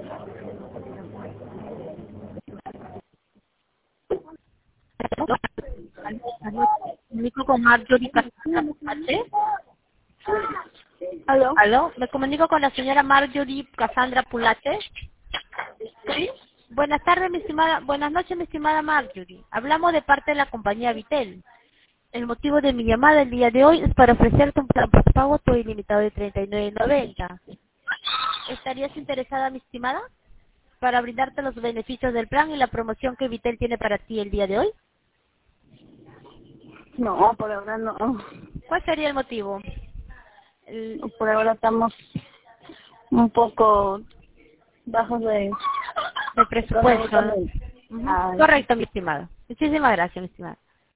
Comunico con Marjorie Casandra Pulache. ¿Aló? ¿Aló? Me comunico con la señora Marjorie Casandra Pulache. ¿Sí? Buenas tardes, mi estimada. Buenas noches, mi estimada Marjorie. Hablamos de parte de la compañía Vitel. El motivo de mi llamada el día de hoy es para ofrecerte un plan postpago todo ilimitado de 39.90. ¿Estarías interesada, mi estimada, para brindarte los beneficios del plan y la promoción que Vitel tiene para ti el día de hoy? No, por ahora no. ¿Cuál sería el motivo? Por ahora estamos un poco bajos de El presupuesto. económicamente. Correcto, mi estimada. Muchísimas gracias, mi estimada.